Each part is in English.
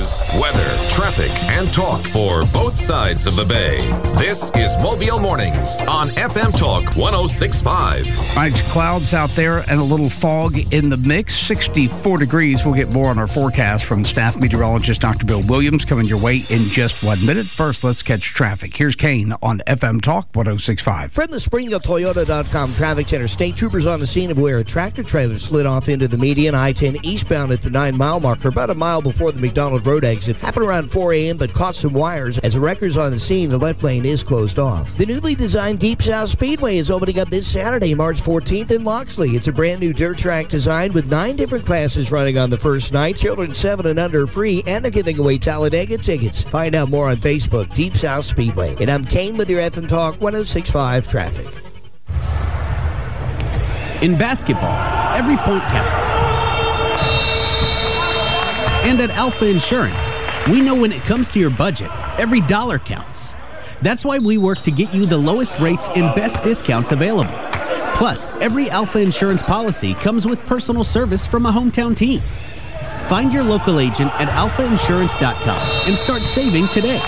news, weather, traffic, and talk for both sides of the bay. This is Mobile Mornings on FM Talk 106.5. All right, clouds out there and a little fog in the mix. 64 degrees. We'll get more on our forecast from staff meteorologist Dr. Bill Williams coming your way in just 1 minute. First, let's catch traffic. Here's Kane on FM Talk 106.5. From the SpringfieldToyota.com Traffic Center, state troopers on the scene of where a tractor trailer slid off into the median I-10 eastbound at the 9-mile marker, about a mile before the McDonald Road exit. Happened around 4 a.m., but caught some wires. As the wrecker's on the scene, the left lane is closed off. The newly designed Deep South Speedway is opening up this Saturday, March 14th in Loxley. It's a brand new dirt track designed with 9 different classes running on the first night. Children 7 and under are free, and they're giving away Talladega tickets. Find out more on Facebook, Deep South Speedway. And I'm Kane with your FM Talk 106.5 traffic. In basketball, every point counts. And at Alpha Insurance, we know when it comes to your budget, every dollar counts. That's why we work to get you the lowest rates and best discounts available. Plus, every Alpha Insurance policy comes with personal service from a hometown team. Find your local agent at alphainsurance.com and start saving today.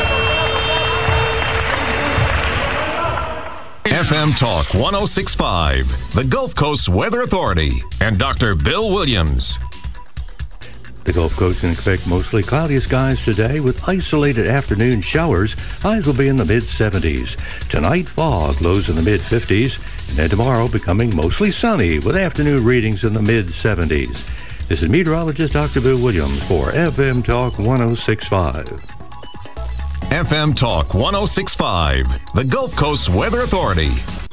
FM Talk 106.5, the Gulf Coast Weather Authority, and Dr. Bill Williams. The Gulf Coast can expect mostly cloudy skies today with isolated afternoon showers. Highs will be in the mid-70s. Tonight, fog, lows in the mid-50s. And then tomorrow, becoming mostly sunny with afternoon readings in the mid-70s. This is meteorologist Dr. Bill Williams for FM Talk 106.5. FM Talk 106.5, the Gulf Coast Weather Authority.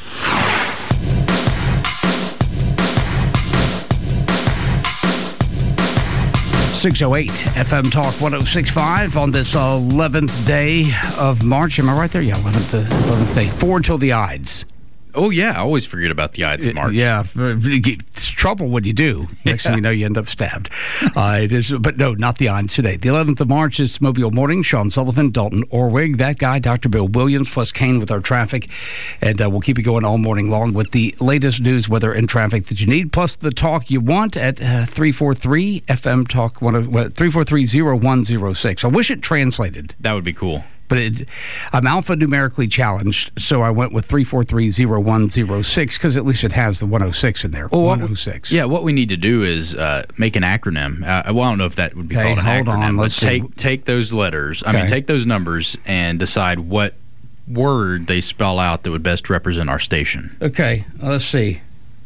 6:08 FM Talk 106.5 on this 11th day of March. Am I right there? Yeah, 11th day. 4 till the Ides. Oh, yeah. I always forget about the Ides of March. Yeah. It's trouble when you do. Next thing you know, you end up stabbed. It is, but no, not the Ides today. The 11th of March is Mobile Morning. Sean Sullivan, Dalton Orwig, that guy, Dr. Bill Williams, plus Kane with our traffic. And we'll keep you going all morning long with the latest news, weather, and traffic that you need, plus the talk you want at 343 FM Talk 343-0106. I wish it translated. That would be cool. But I'm alphanumerically challenged, so I went with 343-0106 because at least it has the 106 in there. Well, 106. What we need to do is make an acronym. Well, I don't know if that would be called an acronym. Let's take those letters, take those numbers and decide what word they spell out that would best represent our station. Okay, let's see.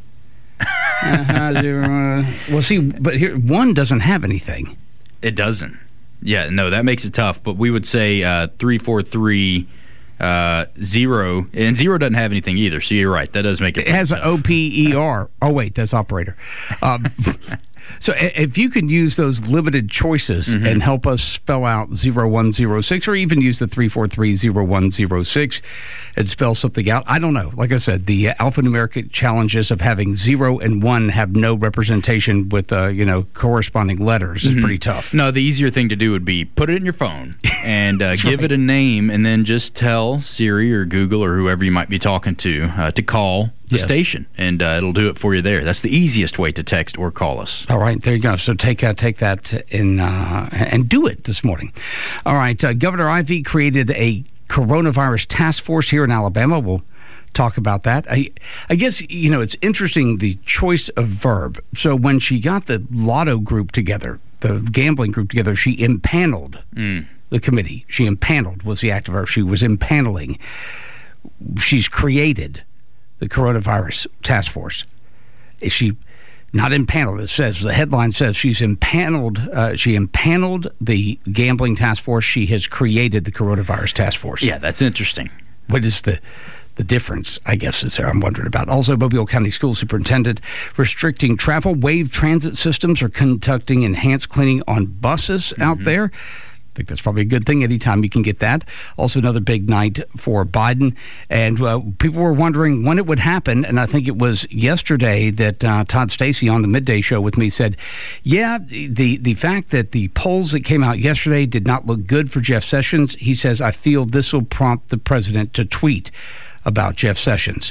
Well, see, but here, 1 doesn't have anything. It doesn't. Yeah, no, that makes it tough. But we would say 343 0, and 0 doesn't have anything either. So you're right. That does make it. It has an OPER. Oh wait, that's operator. So if you can use those limited choices and help us spell out 0106, or even use the 343-0106 and spell something out, I don't know. Like I said, the alphanumeric challenges of having 0 and 1 have no representation with corresponding letters is pretty tough. No, the easier thing to do would be put it in your phone and give it a name, and then just tell Siri or Google or whoever you might be talking to call the station, and it'll do it for you there. That's the easiest way to text or call us. All right, there you go. So take that in and do it this morning. All right, Governor Ivey created a coronavirus task force here in Alabama. We'll talk about that. I guess, it's interesting, the choice of verb. So when she got the lotto group together, the gambling group together, she impaneled the committee. She impaneled was the active verb. She was impaneling. She's created the coronavirus task force. Is she not impaneled? It says, the headline says she's impaneled. She impaneled the gambling task force. She has created the coronavirus task force. Yeah, that's interesting. What is the difference, I guess, is there I'm wondering about. Also, Mobile County School Superintendent restricting travel. Wave Transit Systems are conducting enhanced cleaning on buses out there. I think that's probably a good thing anytime you can get that. Also, another big night for Biden. And people were wondering when it would happen. And I think it was yesterday that Todd Stacy on the Midday Show with me said, the fact that the polls that came out yesterday did not look good for Jeff Sessions, he says, I feel this will prompt the president to tweet about Jeff Sessions.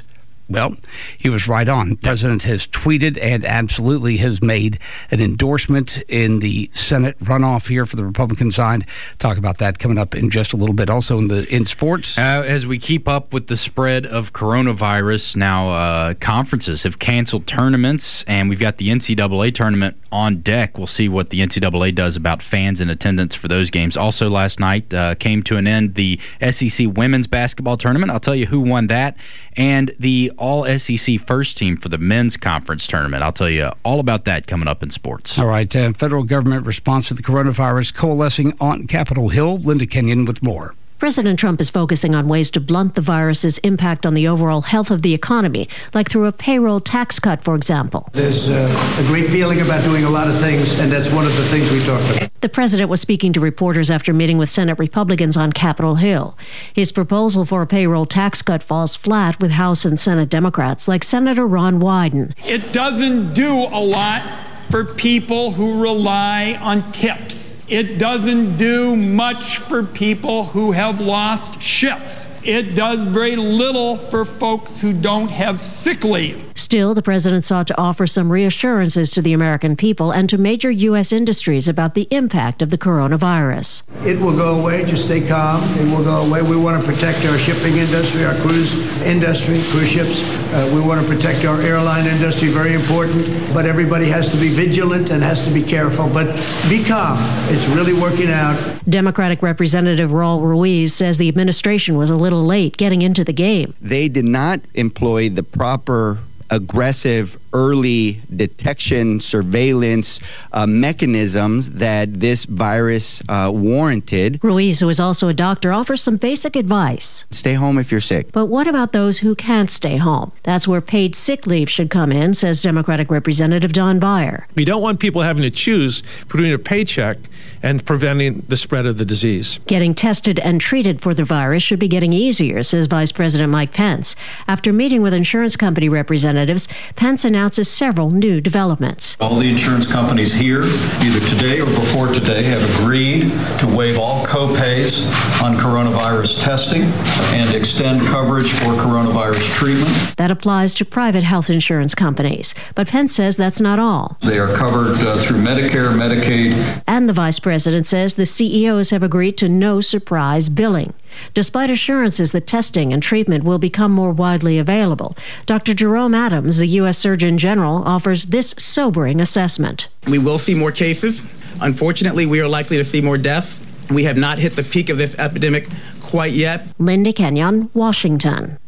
Well, he was right on. The president has tweeted and absolutely has made an endorsement in the Senate runoff here for the Republican side. Talk about that coming up in just a little bit. Also in sports. As we keep up with the spread of coronavirus, now conferences have canceled tournaments, and we've got the NCAA tournament on deck. We'll see what the NCAA does about fans in attendance for those games. Also last night came to an end the SEC women's basketball tournament. I'll tell you who won that. And the All-SEC first team for the men's conference tournament. I'll tell you all about that coming up in sports. All right. Federal government response to the coronavirus coalescing on Capitol Hill. Linda Kenyon with more. President Trump is focusing on ways to blunt the virus's impact on the overall health of the economy, like through a payroll tax cut, for example. There's a great feeling about doing a lot of things, and that's one of the things we talked about. The president was speaking to reporters after meeting with Senate Republicans on Capitol Hill. His proposal for a payroll tax cut falls flat with House and Senate Democrats, like Senator Ron Wyden. It doesn't do a lot for people who rely on tips. It doesn't do much for people who have lost shifts. It does very little for folks who don't have sick leave. Still, the president sought to offer some reassurances to the American people and to major U.S. industries about the impact of the coronavirus. It will go away. Just stay calm. It will go away. We want to protect our shipping industry, our cruise industry, cruise ships. We want to protect our airline industry, very important. But everybody has to be vigilant and has to be careful. But be calm. It's really working out. Democratic Representative Raul Ruiz says the administration was a little late getting into the game. They did not employ the proper aggressive early detection surveillance mechanisms that this virus warranted. Ruiz, who is also a doctor, offers some basic advice. Stay home if you're sick. But what about those who can't stay home? That's where paid sick leave should come in, says Democratic Representative Don Beyer. We don't want people having to choose between a paycheck and preventing the spread of the disease. Getting tested and treated for the virus should be getting easier, says Vice President Mike Pence. After meeting with insurance company representatives, Pence announces several new developments. All the insurance companies here, either today or before today, have agreed to waive all co-pays on coronavirus testing and extend coverage for coronavirus treatment. That applies to private health insurance companies. But Pence says that's not all. They are covered through Medicare, Medicaid. And the vice president says the CEOs have agreed to no surprise billing. Despite assurances that testing and treatment will become more widely available, Dr. Jerome Adams, the U.S. Surgeon General, offers this sobering assessment. We will see more cases. Unfortunately, we are likely to see more deaths. We have not hit the peak of this epidemic quite yet. Linda Kenyon, Washington.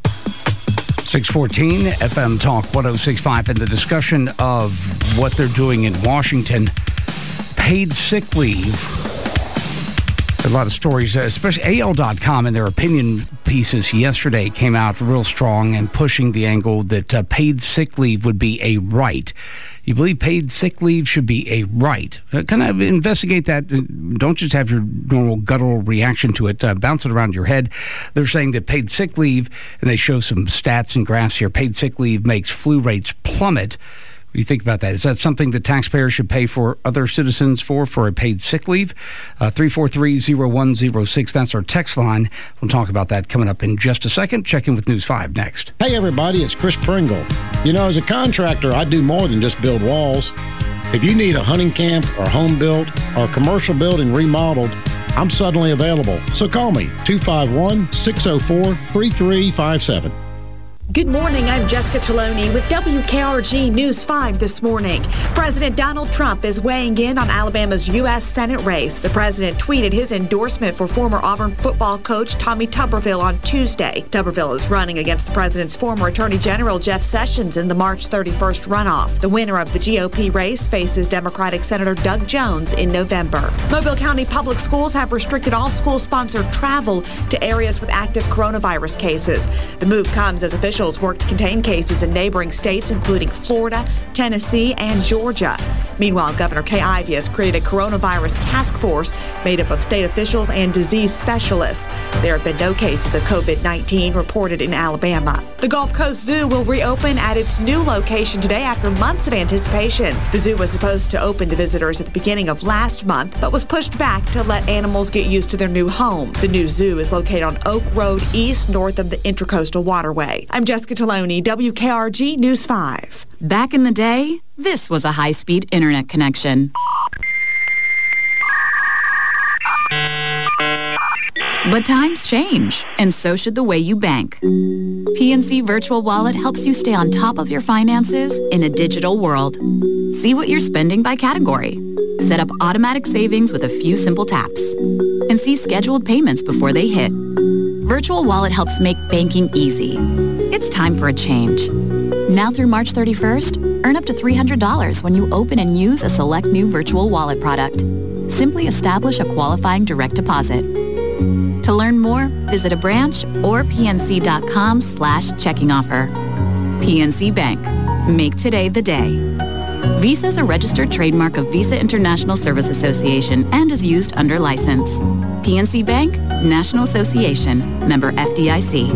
614 FM Talk 106.5, and the discussion of what they're doing in Washington. Paid sick leave. A lot of stories, especially AL.com in their opinion pieces yesterday came out real strong and pushing the angle that paid sick leave would be a right. You believe paid sick leave should be a right. Kind of investigate that. Don't just have your normal guttural reaction to it. Bounce it around your head. They're saying that paid sick leave, and they show some stats and graphs here, paid sick leave makes flu rates plummet. What do you think about that? Is that something that taxpayers should pay for other citizens for a paid sick leave? 343-0106, that's our text line. We'll talk about that coming up in just a second. Check in with News 5 next. Hey, everybody, it's Chris Pringle. You know, as a contractor, I do more than just build walls. If you need a hunting camp or home built or a commercial building remodeled, I'm suddenly available. So call me, 251-604-3357. Good morning, I'm Jessica Taloni with WKRG News 5 this morning. President Donald Trump is weighing in on Alabama's U.S. Senate race. The president tweeted his endorsement for former Auburn football coach Tommy Tuberville on Tuesday. Tuberville is running against the president's former Attorney General Jeff Sessions in the March 31st runoff. The winner of the GOP race faces Democratic Senator Doug Jones in November. Mobile County Public Schools have restricted all school-sponsored travel to areas with active coronavirus cases. The move comes as officials work to contain cases in neighboring states, including Florida, Tennessee, and Georgia. Meanwhile, Governor Kay Ivey has created a coronavirus task force made up of state officials and disease specialists. There have been no cases of COVID-19 reported in Alabama. The Gulf Coast Zoo will reopen at its new location today after months of anticipation. The zoo was supposed to open to visitors at the beginning of last month, but was pushed back to let animals get used to their new home. The new zoo is located on Oak Road East, north of the Intracoastal Waterway. I'm Jessica Taloni, WKRG News 5. Back in the day, this was a high-speed internet connection. But times change, and so should the way you bank. PNC Virtual Wallet helps you stay on top of your finances in a digital world. See what you're spending by category. Set up automatic savings with a few simple taps. And see scheduled payments before they hit. Virtual Wallet helps make banking easy. It's time for a change. Now through March 31st, earn up to $300 when you open and use a select new Virtual Wallet product. Simply establish a qualifying direct deposit. To learn more, visit a branch or pnc.com/checking offer. PNC Bank. Make today the day. Visa is a registered trademark of Visa International Service Association and is used under license. PNC Bank, National Association, member FDIC.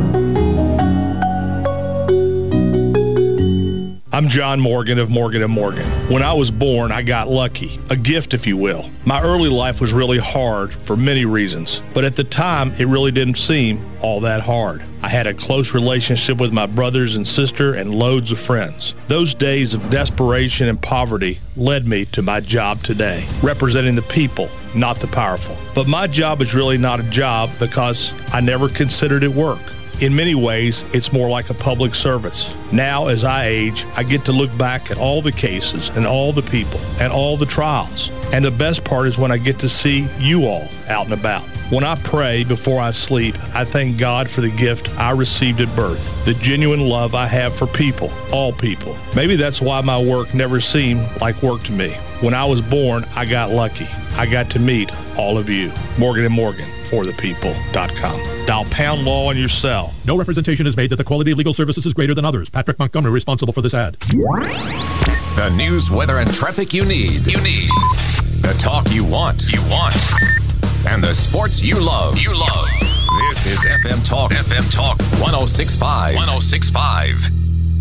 I'm John Morgan of Morgan & Morgan. When I was born, I got lucky, a gift if you will. My early life was really hard for many reasons, but at the time, it really didn't seem all that hard. I had a close relationship with my brothers and sister and loads of friends. Those days of desperation and poverty led me to my job today, representing the people, not the powerful. But my job is really not a job because I never considered it work. In many ways, it's more like a public service. Now, as I age, I get to look back at all the cases and all the people and all the trials. And the best part is when I get to see you all out and about. When I pray before I sleep, I thank God for the gift I received at birth, the genuine love I have for people, all people. Maybe that's why my work never seemed like work to me. When I was born, I got lucky. I got to meet all of you. Morgan & Morgan, forthepeople.com. Dial pound law on your cell. No representation is made that the quality of legal services is greater than others. Patrick Montgomery responsible for this ad. The news, weather, and traffic you need. The talk you want. And the sports you love. This is FM Talk 106.5.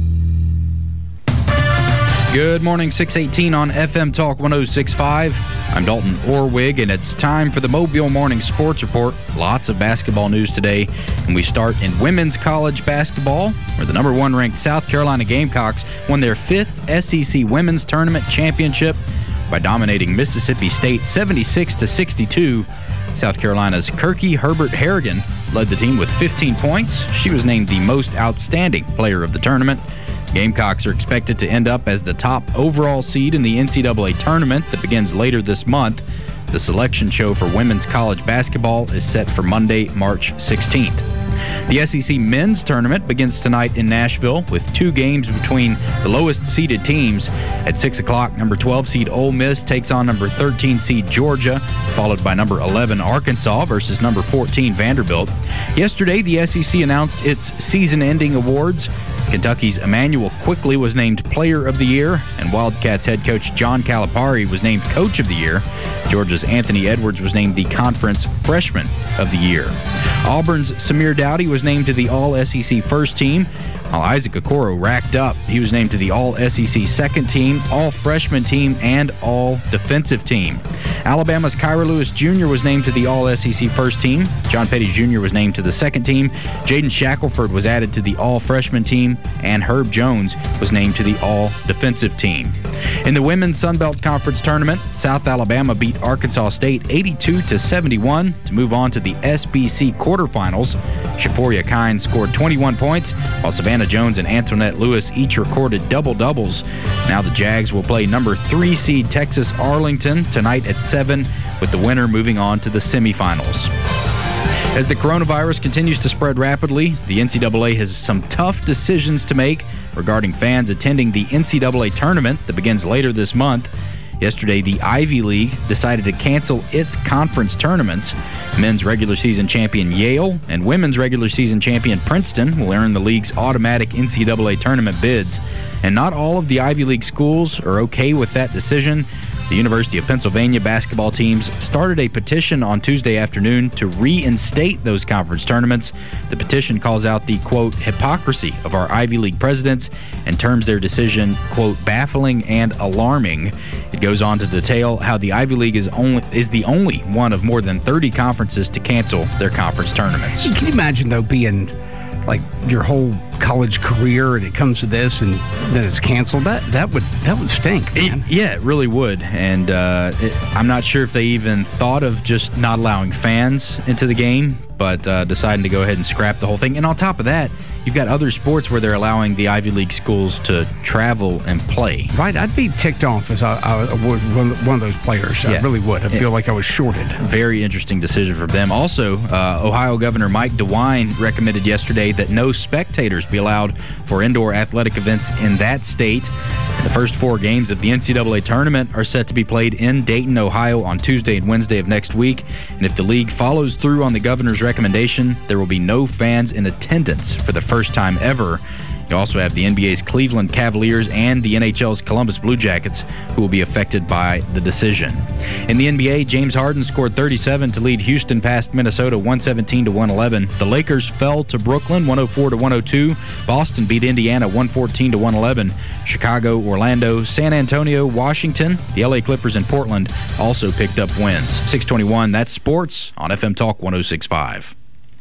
Good morning, 618 on FM Talk 106.5. I'm Dalton Orwig, and it's time for the Mobile Morning Sports Report. Lots of basketball news today, and we start in women's college basketball, where the number 1 ranked South Carolina Gamecocks won their 5th SEC Women's Tournament Championship by dominating Mississippi State 76-62. South Carolina's Kirky Herbert Harrigan led the team with 15 points. She was named the most outstanding player of the tournament. Gamecocks are expected to end up as the top overall seed in the NCAA tournament that begins later this month. The selection show for women's college basketball is set for Monday, March 16th. The SEC men's tournament begins tonight in Nashville with 2 games between the lowest seeded teams. At 6 o'clock, number 12 seed Ole Miss takes on number 13 seed Georgia, followed by number 11 Arkansas versus number 14 Vanderbilt. Yesterday, the SEC announced its season-ending awards. Kentucky's Emmanuel Quickley was named Player of the Year, and Wildcats head coach John Calipari was named Coach of the Year. Georgia's Anthony Edwards was named the Conference Freshman of the Year. Auburn's Samir Dowdy was named to the All-SEC First Team, while Isaac Okoro racked up. He was named to the All-SEC Second Team, All-Freshman Team, and All-Defensive Team. Alabama's Kyra Lewis Jr. was named to the All-SEC First Team. John Petty Jr. was named to the Second Team. Jaden Shackelford was added to the All-Freshman Team, and Herb Jones was named to the All-Defensive Team. In the Women's Sun Belt Conference Tournament, South Alabama beat Arkansas State 82-71 to move on to the SBC quarterfinals. Shaforia Kynes scored 21 points, while Savannah Jones and Antoinette Lewis each recorded double-doubles. Now the Jags will play number 3 seed Texas Arlington tonight at 7, with the winner moving on to the semifinals. As the coronavirus continues to spread rapidly, the NCAA has some tough decisions to make regarding fans attending the NCAA tournament that begins later this month. Yesterday, the Ivy League decided to cancel its conference tournaments. Men's regular season champion Yale and women's regular season champion Princeton will earn the league's automatic NCAA tournament bids. And not all of the Ivy League schools are okay with that decision. The University of Pennsylvania basketball teams started a petition on Tuesday afternoon to reinstate those conference tournaments. The petition calls out the, quote, hypocrisy of our Ivy League presidents and terms their decision, quote, baffling and alarming. It goes on to detail how the Ivy League is the only one of more than 30 conferences to cancel their conference tournaments. Can you imagine, though, being like your whole college career, and it comes to this, and then it's canceled. That would stink, man. It really would. And I'm not sure if they even thought of just not allowing fans into the game, but deciding to go ahead and scrap the whole thing. And on top of that, you've got other sports where they're allowing the Ivy League schools to travel and play. Right. I'd be ticked off as I was one of those players. I really would. I feel like I was shorted. Very interesting decision for them. Also, Ohio Governor Mike DeWine recommended yesterday that no spectators be allowed for indoor athletic events in that state. The first 4 games of the NCAA tournament are set to be played in Dayton, Ohio on Tuesday and Wednesday of next week. And if the league follows through on the governor's recommendation, there will be no fans in attendance for the first time ever. You also have the NBA's Cleveland Cavaliers and the NHL's Columbus Blue Jackets who will be affected by the decision. In the NBA, James Harden scored 37 to lead Houston past Minnesota 117-111. The Lakers fell to Brooklyn 104-102. Boston beat Indiana 114-111. Chicago, Orlando, San Antonio, Washington, the LA Clippers, and Portland also picked up wins. 621, that's sports on FM Talk 106.5.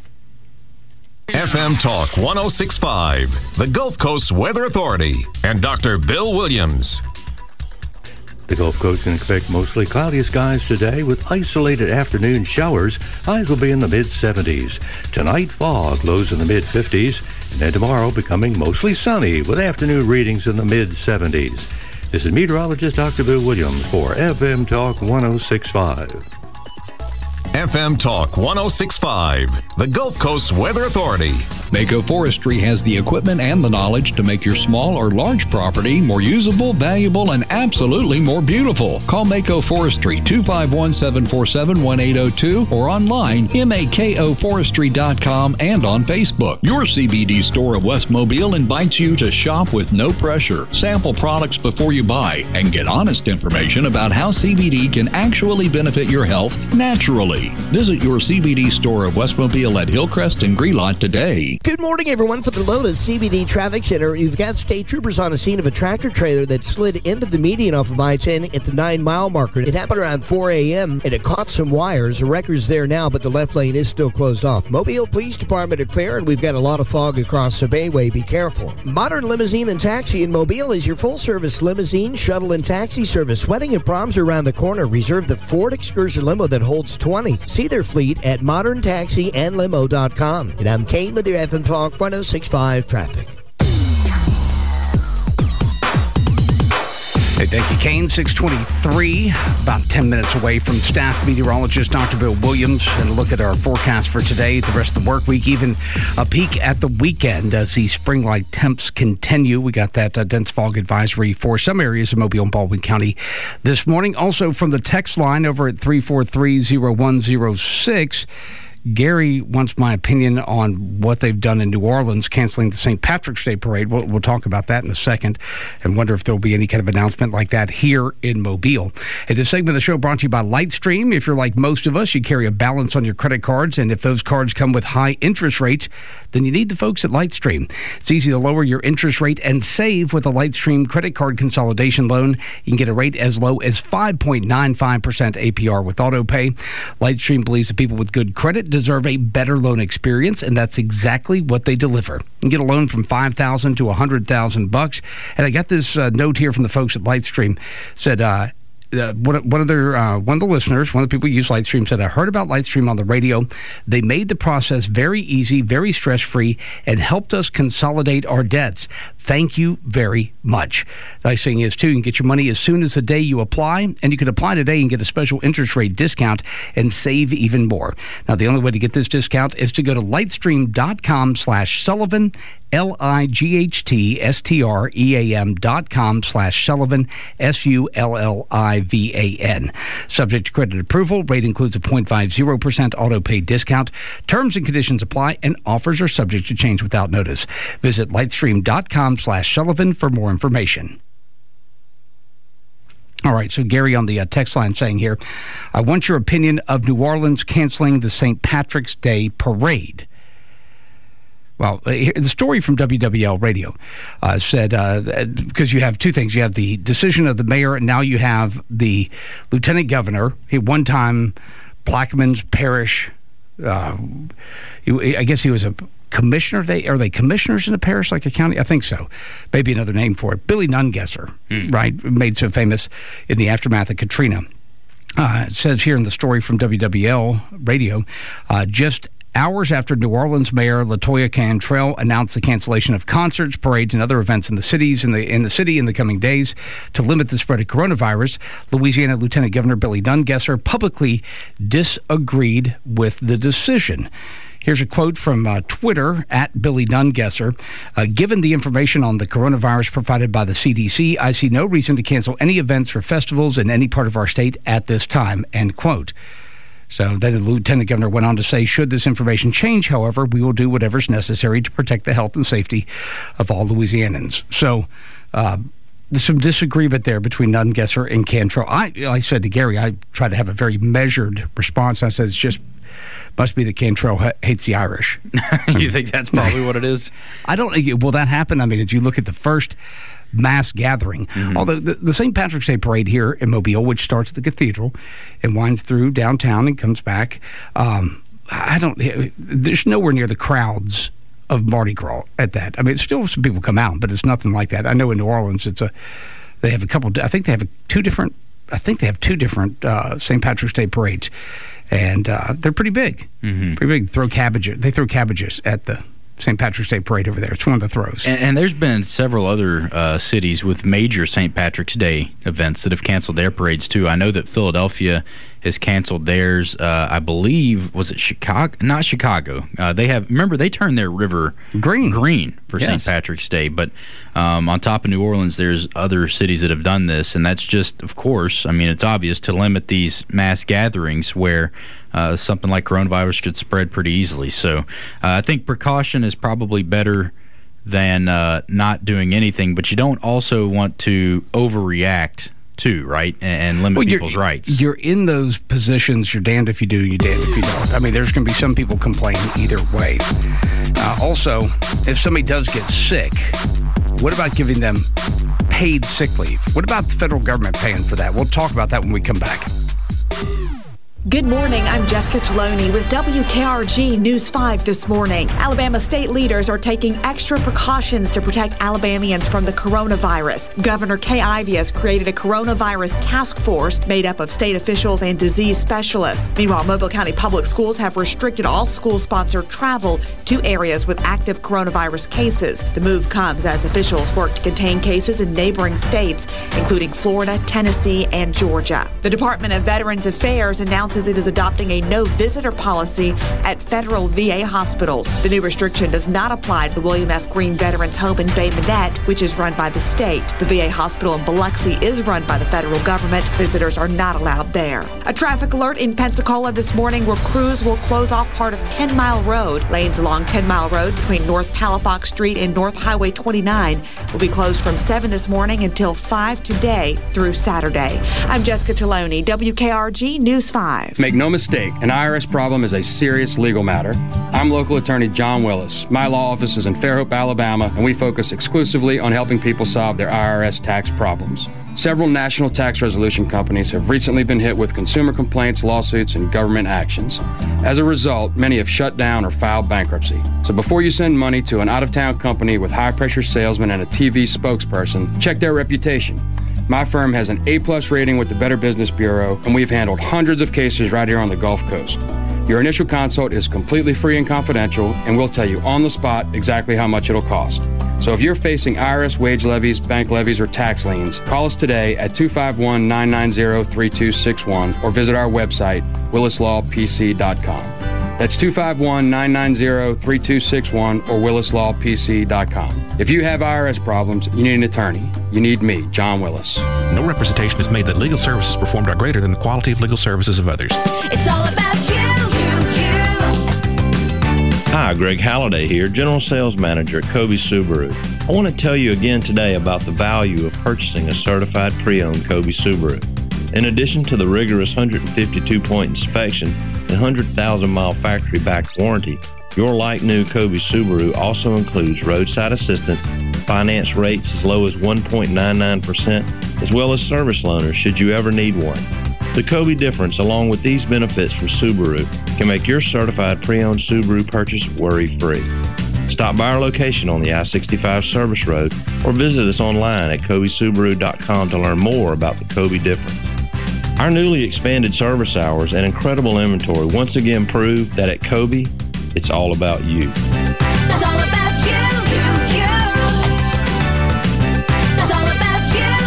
FM Talk 106.5, the Gulf Coast Weather Authority, and Dr. Bill Williams. The Gulf Coast can expect mostly cloudy skies today with isolated afternoon showers. Highs will be in the mid-70s. Tonight, fog, lows in the mid-50s. And then tomorrow, becoming mostly sunny with afternoon readings in the mid-70s. This is meteorologist Dr. Bill Williams for FM Talk 106.5. FM Talk 106.5, the Gulf Coast Weather Authority. Mako Forestry has the equipment and the knowledge to make your small or large property more usable, valuable, and absolutely more beautiful. Call Mako Forestry 251-747-1802 or online makoforestry.com and on Facebook. Your CBD store of West Mobile invites you to shop with no pressure, sample products before you buy, and get honest information about how CBD can actually benefit your health naturally. Visit your CBD store of West Mobile at Hillcrest and Grelot today. Good morning, everyone. For the Lotus CBD Traffic Center, you've got state troopers on the scene of a tractor trailer that slid into the median off of I-10 at the 9-mile marker. It happened around 4 a.m. and it caught some wires. The record's there now, but the left lane is still closed off. Mobile Police Department are clear, and we've got a lot of fog across the Bayway. Be careful. Modern Limousine and Taxi in Mobile is your full-service limousine, shuttle, and taxi service. Wedding and proms are around the corner. Reserve the Ford Excursion limo that holds 20. See their fleet at moderntaxiandlimo.com. And I'm Kane with your FM Talk 106.5 traffic. Hey, thank you, Kane. 623, about 10 minutes away from staff meteorologist Dr. Bill Williams. And a look at our forecast for today, the rest of the work week, even a peek at the weekend as the spring-like temps continue. We got that dense fog advisory for some areas of Mobile and Baldwin County this morning. Also from the text line over at 343-0106, Gary wants my opinion on what they've done in New Orleans, canceling the St. Patrick's Day Parade. We'll talk about that in a second and wonder if there'll be any kind of announcement like that here in Mobile. And this segment of the show brought to you by Lightstream. If you're like most of us, you carry a balance on your credit cards, and if those cards come with high interest rates, then you need the folks at Lightstream. It's easy to lower your interest rate and save with a Lightstream credit card consolidation loan. You can get a rate as low as 5.95% APR with AutoPay. Lightstream believes that people with good credit deserve a better loan experience, and that's exactly what they deliver. You can get a loan from $5,000 to $100,000. And I got this note here from the folks at Lightstream. Said, one of the listeners, one of the people who use Lightstream said, I heard about Lightstream on the radio. They made the process very easy, very stress-free, and helped us consolidate our debts. Thank you very much. The nice thing is, too, you can get your money as soon as the day you apply, and you can apply today and get a special interest rate discount and save even more. Now, the only way to get this discount is to go to lightstream.com/Sullivan, lightstream.com/Sullivan, SULLIVAN. Subject to credit approval. Rate includes a 0.50% auto pay discount. Terms and conditions apply, and offers are subject to change without notice. Visit lightstream.com/Sullivan for more information. All right, so Gary on the text line saying here, I want your opinion of New Orleans canceling the St. Patrick's Day Parade. Well, the story from WWL Radio said, because you have two things. You have the decision of the mayor, and now you have the lieutenant governor. He one time Plaquemines Parish. I guess he was a commissioner. Are they commissioners in a parish like a county? I think so. Maybe another name for it. Billy Nungesser, right, made so famous in the aftermath of Katrina. It says here in the story from WWL Radio, just hours after New Orleans Mayor LaToya Cantrell announced the cancellation of concerts, parades, and other events in the city in the coming days to limit the spread of coronavirus, Louisiana Lieutenant Governor Billy Nungesser publicly disagreed with the decision. Here's a quote from Twitter at Billy Nungesser. Given the information on the coronavirus provided by the CDC, I see no reason to cancel any events or festivals in any part of our state at this time, end quote. So then the Lieutenant Governor went on to say, should this information change, however, we will do whatever's necessary to protect the health and safety of all Louisianans. So there's some disagreement there between Nungesser and Cantrell. I said to Gary, I tried to have a very measured response. I said, it's just must be that Cantrell hates the Irish. You think that's probably what it is? I don't. Will that happen? I mean, did you look at the first mass gathering? Although the St. Patrick's Day parade here in Mobile, which starts at the cathedral and winds through downtown and comes back, there's nowhere near the crowds of Mardi Gras at that. I mean, still some people come out, but it's nothing like that. I know in New Orleans, they have a couple. I think they have two different St. Patrick's Day parades. And they're pretty big. Pretty big. They throw cabbages at the St. Patrick's Day parade over there. It's one of the throws. And there's been several other cities with major St. Patrick's Day events that have canceled their parades, too. I know that Philadelphia has canceled theirs. I believe, was it Chicago? Not Chicago. They turned their river green for St. Patrick's Day. But on top of New Orleans, there's other cities that have done this. And that's just, of course, I mean, it's obvious to limit these mass gatherings where something like coronavirus could spread pretty easily. So I think precaution is probably better than not doing anything. But you don't also want to overreact too, right? And limit people's rights. You're in those positions. You're damned if you do, you're damned if you don't. I mean, there's going to be some people complain either way. Also, if somebody does get sick, what about giving them paid sick leave? What about the federal government paying for that? We'll talk about that when we come back. Good morning, I'm Jessica Taloni with WKRG News 5 this morning. Alabama state leaders are taking extra precautions to protect Alabamians from the coronavirus. Governor Kay Ivey has created a coronavirus task force made up of state officials and disease specialists. Meanwhile, Mobile County Public Schools have restricted all school-sponsored travel to areas with active coronavirus cases. The move comes as officials work to contain cases in neighboring states, including Florida, Tennessee, and Georgia. The Department of Veterans Affairs announces it is adopting a no-visitor policy at federal VA hospitals. The new restriction does not apply to the William F. Green Veterans Home in Bay Minette, which is run by the state. The VA hospital in Biloxi is run by the federal government. Visitors are not allowed there. A traffic alert in Pensacola this morning where crews will close off part of 10 Mile Road. Lanes along 10 Mile Road between North Palafox Street and North Highway 29 will be closed from 7 this morning until 5 today through Saturday. I'm Jessica Taloni, WKRG News 5. Make no mistake, an IRS problem is a serious legal matter. I'm local attorney John Willis. My law office is in Fairhope, Alabama, and we focus exclusively on helping people solve their IRS tax problems. Several national tax resolution companies have recently been hit with consumer complaints, lawsuits, and government actions. As a result, many have shut down or filed bankruptcy. So before you send money to an out-of-town company with high-pressure salesmen and a TV spokesperson, check their reputation. My firm has an A+ rating with the Better Business Bureau, and we've handled hundreds of cases right here on the Gulf Coast. Your initial consult is completely free and confidential, and we'll tell you on the spot exactly how much it'll cost. So if you're facing IRS wage levies, bank levies, or tax liens, call us today at 251-990-3261 or visit our website, willislawpc.com. That's 251-990-3261 or willislawpc.com. If you have IRS problems, you need an attorney. You need me, John Willis. No representation is made that legal services performed are greater than the quality of legal services of others. It's all about you. Hi, Greg Halliday here, General Sales Manager at Kobe Subaru. I want to tell you again today about the value of purchasing a certified pre-owned Kobe Subaru. In addition to the rigorous 152-point inspection and 100,000-mile factory-backed warranty, your like-new Kobe Subaru also includes roadside assistance, finance rates as low as 1.99%, as well as service loaners should you ever need one. The Kobe difference, along with these benefits from Subaru, can make your certified pre-owned Subaru purchase worry-free. Stop by our location on the I-65 service road or visit us online at KobeSubaru.com to learn more about the Kobe difference. Our newly expanded service hours and incredible inventory once again prove that at Kobe, it's all about you. It's all about you. It's all about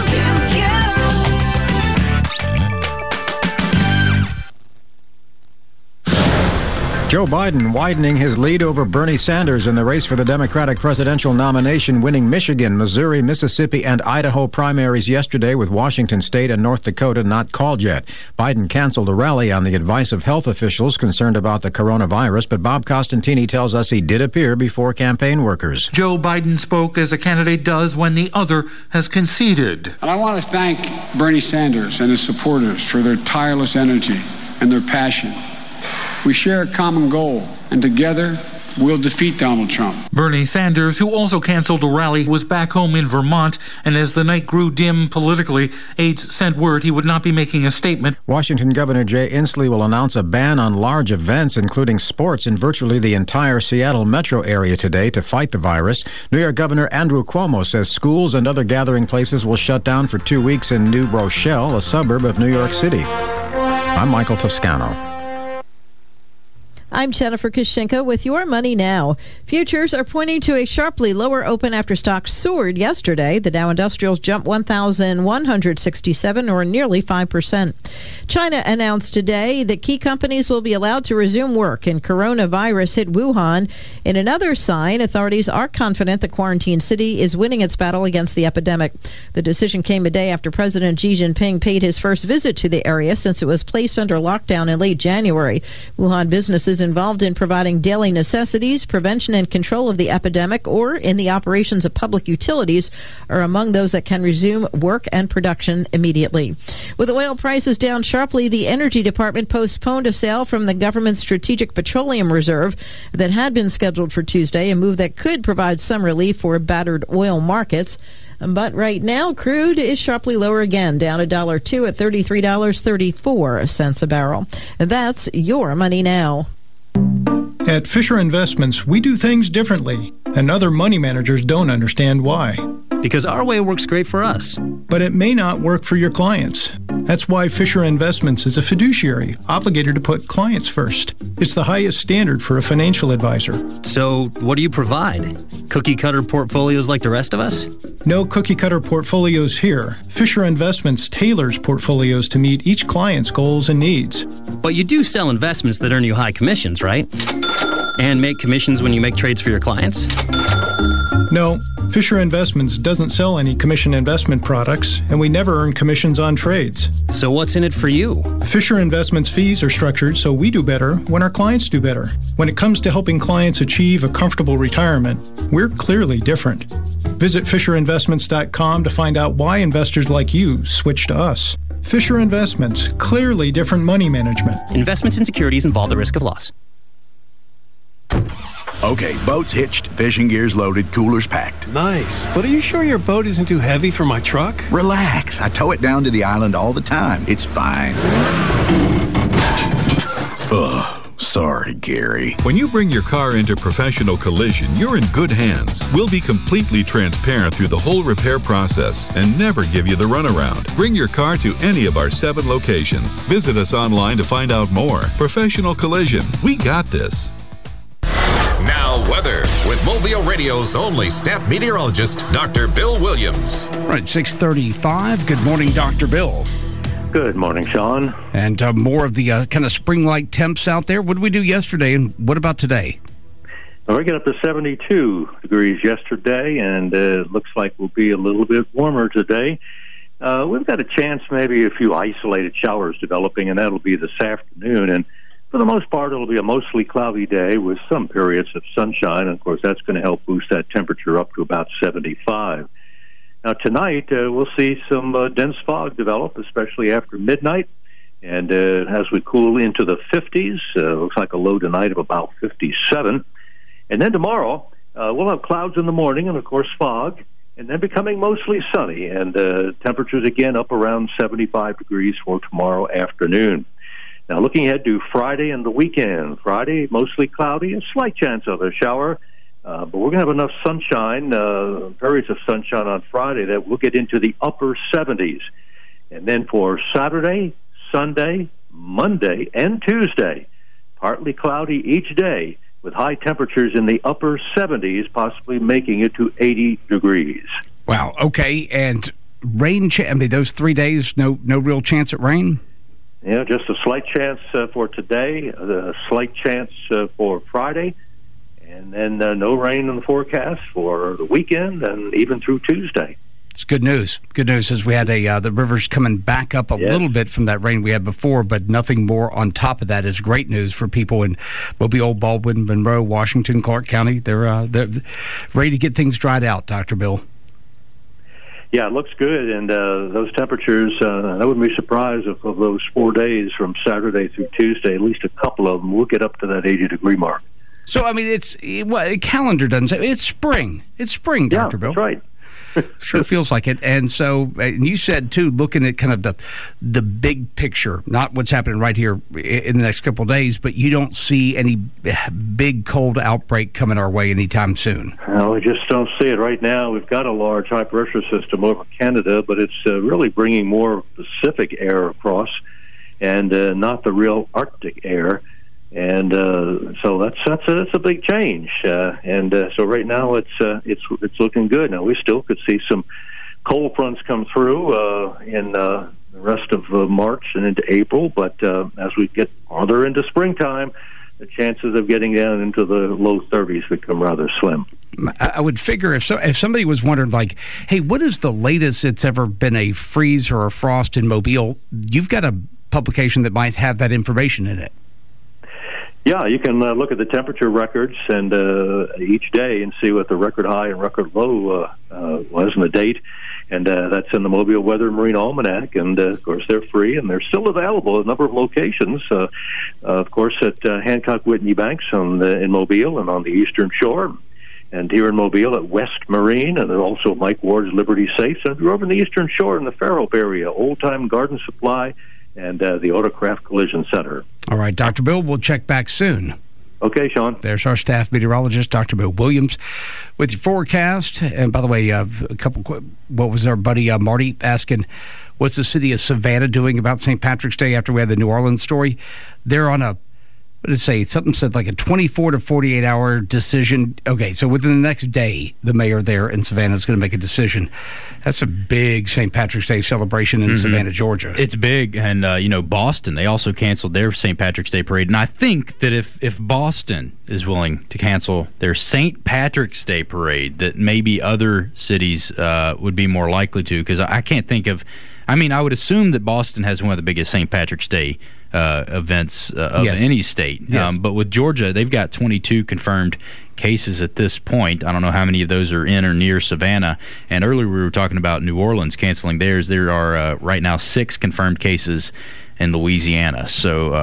Joe Biden widening his lead over Bernie Sanders in the race for the Democratic presidential nomination, winning Michigan, Missouri, Mississippi, and Idaho primaries yesterday, with Washington State and North Dakota not called yet. Biden canceled a rally on the advice of health officials concerned about the coronavirus, but Bob Costantini tells us he did appear before campaign workers. Joe Biden spoke as a candidate does when the other has conceded. And I want to thank Bernie Sanders and his supporters for their tireless energy and their passion. We share a common goal, and together we'll defeat Donald Trump. Bernie Sanders, who also canceled a rally, was back home in Vermont, and as the night grew dim politically, aides sent word he would not be making a statement. Washington Governor Jay Inslee will announce a ban on large events, including sports, in virtually the entire Seattle metro area today to fight the virus. New York Governor Andrew Cuomo says schools and other gathering places will shut down for 2 weeks in New Rochelle, a suburb of New York City. I'm Michael Toscano. I'm Jennifer Kushinka with Your Money Now. Futures are pointing to a sharply lower open after stocks soared yesterday. The Dow Industrials jumped 1,167, or nearly 5%. China announced today that key companies will be allowed to resume work, and coronavirus hit Wuhan. In another sign, authorities are confident the quarantine city is winning its battle against the epidemic. The decision came a day after President Xi Jinping paid his first visit to the area since it was placed under lockdown in late January. Wuhan businesses involved in providing daily necessities, prevention and control of the epidemic, or in the operations of public utilities are among those that can resume work and production immediately. With oil prices down sharply, the Energy Department postponed a sale from the government's Strategic Petroleum Reserve that had been scheduled for Tuesday, a move that could provide some relief for battered oil markets. But right now, crude is sharply lower again, down $1.02 at $33.34 a barrel. And that's Your Money Now. At Fisher Investments, we do things differently, and other money managers don't understand why. Because our way works great for us. But it may not work for your clients. That's why Fisher Investments is a fiduciary, obligated to put clients first. It's the highest standard for a financial advisor. So, what do you provide? Cookie-cutter portfolios like the rest of us? No cookie-cutter portfolios here. Fisher Investments tailors portfolios to meet each client's goals and needs. But you do sell investments that earn you high commissions, right? And make commissions when you make trades for your clients? No, Fisher Investments doesn't sell any commission investment products, and we never earn commissions on trades. So what's in it for you? Fisher Investments fees are structured so we do better when our clients do better. When it comes to helping clients achieve a comfortable retirement, we're clearly different. Visit FisherInvestments.com to find out why investors like you switch to us. Fisher Investments, clearly different money management. Investments in securities involve the risk of loss. Okay, boat's hitched, fishing gear's loaded, cooler's packed. Nice. But are you sure your boat isn't too heavy for my truck? Relax. I tow it down to the island all the time. It's fine. Ugh. Sorry, Gary. When you bring your car into Professional Collision, you're in good hands. We'll be completely transparent through the whole repair process and never give you the runaround. Bring your car to any of our 7 locations. Visit us online to find out more. Professional Collision. We got this. Now, weather with Mobile Radio's only staff meteorologist, Dr. Bill Williams. All right, 6:35. Good morning, Dr. Bill. Good morning, Sean. And more of the kind of spring-like temps out there. What did we do yesterday, and what about today? Well, we got up to 72 degrees yesterday, and it looks like we'll be a little bit warmer today. We've got a chance, maybe a few isolated showers developing, and that'll be this afternoon. And for the most part, it'll be a mostly cloudy day with some periods of sunshine. And, of course, that's going to help boost that temperature up to about 75. Now, tonight, we'll see some dense fog develop, especially after midnight. And as we cool into the 50s, looks like a low tonight of about 57. And then tomorrow, we'll have clouds in the morning and, of course, fog. and then becoming mostly sunny, and temperatures again up around 75 degrees for tomorrow afternoon. Now, looking ahead to Friday and the weekend. Friday, mostly cloudy, a slight chance of a shower, but we're going to have enough sunshine, periods of sunshine on Friday, that we'll get into the upper 70s. And then for Saturday, Sunday, Monday, and Tuesday, partly cloudy each day, with high temperatures in the upper 70s, possibly making it to 80 degrees. Wow, okay, and rain, I mean, those 3 days, no real chance at rain? Yeah, just a slight chance for today, a slight chance for Friday, and then no rain in the forecast for the weekend and even through Tuesday. It's good news. Good news is we had the rivers coming back up a little bit from that rain we had before, but nothing more on top of that is great news for people in Mobile, Baldwin, Monroe, Washington, Clark County. They're ready to get things dried out, Dr. Bill. Yeah, it looks good, and those temperatures, I wouldn't be surprised if of those 4 days from Saturday through Tuesday, at least a couple of them will get up to that 80-degree mark. So, I mean, the calendar doesn't say, it's spring. It's spring, Dr. Bill. That's right. Sure feels like it. And so, and you said, too, looking at kind of the big picture, not what's happening right here in the next couple of days, but you don't see any big cold outbreak coming our way anytime soon. No, we just don't see it right now. We've got a large high-pressure system over Canada, but it's really bringing more Pacific air across and not the real Arctic air. And so that's a big change. So right now it's looking good. Now we still could see some cold fronts come through in the rest of March and into April. But as we get farther into springtime, the chances of getting down into the low 30s become rather slim. I would figure if somebody was wondering, like, hey, what is the latest it's ever been a freeze or a frost in Mobile? You've got a publication that might have that information in it. Yeah, you can look at the temperature records and each day and see what the record high and record low was and the date. And that's in the Mobile Weather and Marine Almanac. And, of course, they're free and they're still available at a number of locations. Of course, at Hancock Whitney Banks in Mobile and on the Eastern Shore. And here in Mobile at West Marine, and also Mike Ward's Liberty Safes. And if you're over in the Eastern Shore in the Fairhope area, Old Time Garden Supply and the Autocraft Collision Center. All right, Dr. Bill, we'll check back soon. Okay, Sean. There's our staff meteorologist, Dr. Bill Williams, with your forecast. And by the way, what was our buddy Marty asking, what's the city of Savannah doing about St. Patrick's Day after we had the New Orleans story? They're on what did it say? Something said like a 24 to 48 hour decision. Okay, so within the next day, the mayor there in Savannah is going to make a decision. That's a big St. Patrick's Day celebration in Savannah, Georgia. It's big, and Boston, they also canceled their St. Patrick's Day parade. And I think that if Boston is willing to cancel their St. Patrick's Day parade, that maybe other cities would be more likely to, because I can't think of. I mean, I would assume that Boston has one of the biggest St. Patrick's Day events of any state. Yes. But with Georgia, they've got 22 confirmed cases at this point. I don't know how many of those are in or near Savannah. And earlier we were talking about New Orleans canceling theirs. There are right now 6 confirmed cases in Louisiana. So,